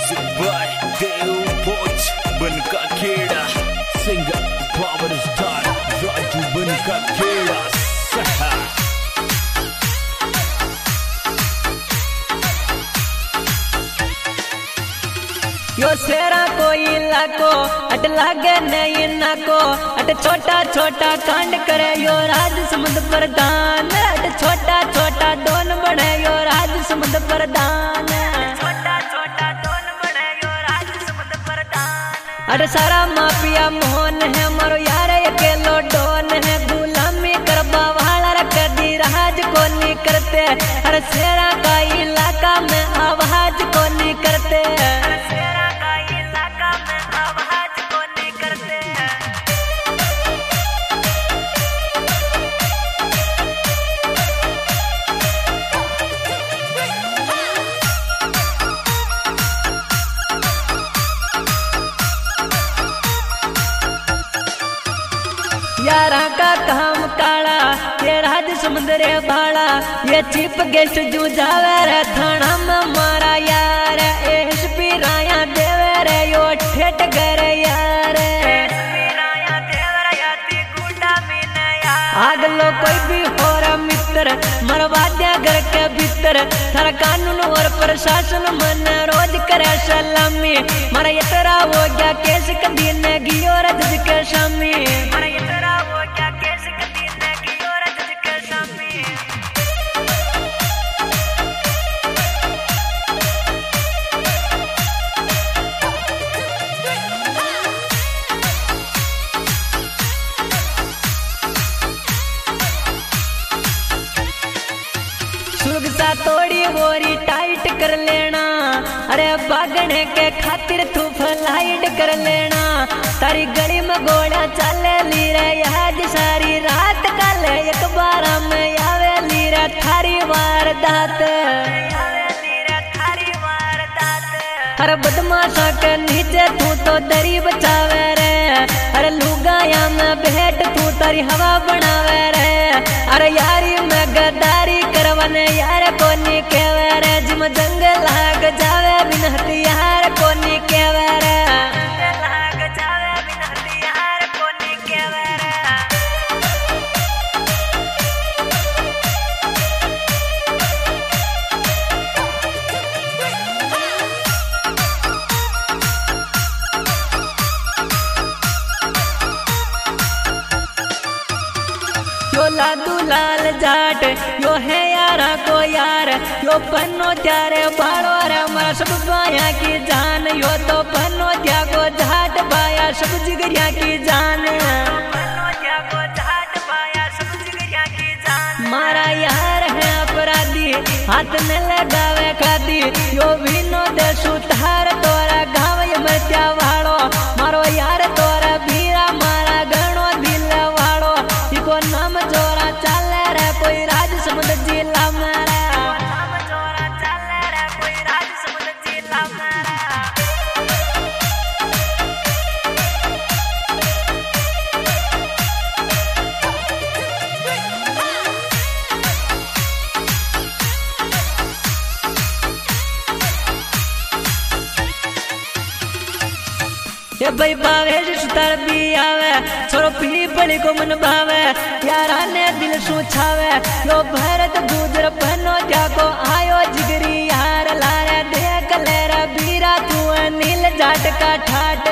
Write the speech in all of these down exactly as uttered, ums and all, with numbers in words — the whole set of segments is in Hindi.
Music by Deo Boch Banka Kheda singer power star Raju Banka Kheda सहा यो सेरा कोई लाको अट लागे नहीं नाको अट छोटा छोटा कांड करे यो राज समुद्र प्रधान अट छोटा छोटा डोन बने यो राज समुद्र प्रधान छोटा छोटा डोन बने यो राज समुद्र प्रधान अट सारा माफिया मोहन है मरो यार अकेलो डोन है गुलामी करबा वाला रख दी राज को नहीं करते अरे सेरा का इलाका में आवाज को नहीं करते यारा का काम काला ये राज समुद्र भाड़ा ये चीप गेस्ट जू जावे रे थाना में मारा यार एस पी राया देवे रे यो ठेठ करे यार आग लो कोई भी हो रहा मित्र मरवा दिया घर के भीतर थारा कानून और प्रशासन मन रोज करे सलामी मारा ये तेरा हो गया केस कभी ने गियो रज के शामी सुरक्षा तोड़ी गोरी टाइट कर लेना अरे भागने के खातिर तू फ्लाइट कर लेना तारी गली में गोड़ा चले ली रे आज सारी रात कल एक बार में आवे ली रे थारी वारदात अरे बदमाशा के नीचे तू तो दरी बचावे रे अरे लुगाया में भेंट तू तारी हवा बनावे रे अरे यारी में गद्दारी करवने यार कोनी केवे रे जिम जंग लाग जावे बिन हथियार कोनी केवे रे लाग जावे बिन हथियार कोनी केवे रे यो लादू लाल जाट यो है यारा को यार यो पन्नो त्यारे बाड़ो रे हमारा सब बाया की जान यो तो पन्नो त्या को जाट बाया सब जिगरिया की जान मारा यार है अपराधी हाथ में लगावे खादी यो विनोद सुतार तोरा गाँव मत्या वाड़ो मारो यार तोरा भीरा मारा गणो दिल वाड़ो इको नाम जोरा चले रे कोई राज समुद्र जिला मारा नाम जोरा चले रे कोई राज समुद्र जिला मारा ये भाई बावे सुतार भी आवे छोरो पीली बड़ी को मन भावे यारा ने दिल सु छावे यो भरत गुजर बनो जाको आयो जिगरी यार लारे देख ले रे बीरा तू नील जाट का ठाट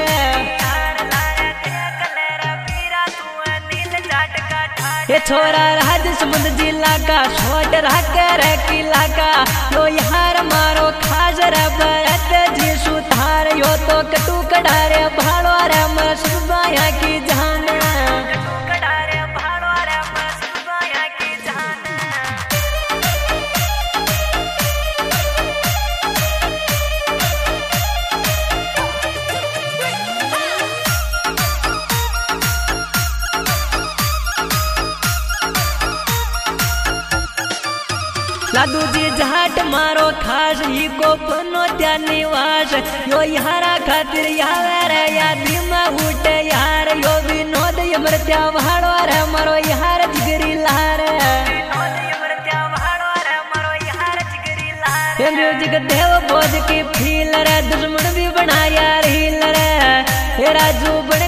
ये छोरा राज समुद्र जिला का छोट रख रे किला का यो यार मारो खास रे भरत जी सुतार यो तो कटू कडारे भाड़ो रे मसबाया की जान लादू जी जाट मारो खास ही को बनो त्या निवास यो यारा खातिर यावे रे यादी में उठे यार यो विनोद यमरत्या भाड़ो रे मारो यार जिगरी लार म्यूजिक देव बोझ की फील रे दुश्मन राजू बन